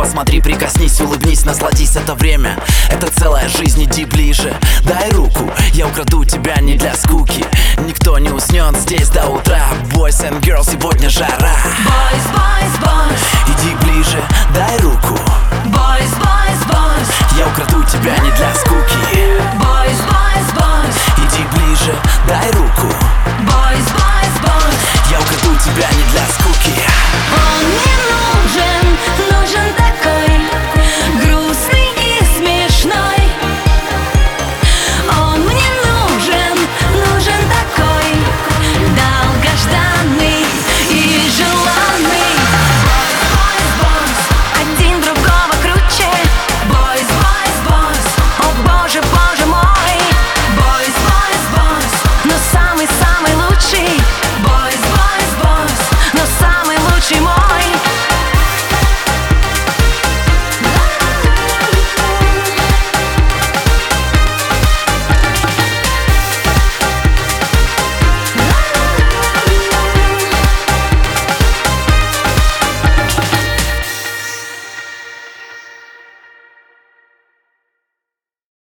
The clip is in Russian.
посмотри, прикоснись, улыбнись, насладись, это время. Это целая жизнь, иди ближе. Дай руку, я украду тебя не для скуки. Никто не уснет здесь до утра. Boys and girls, сегодня жара. Boys, boys, boys. Иди ближе, дай руку. Boys, boys, boys. Я украду тебя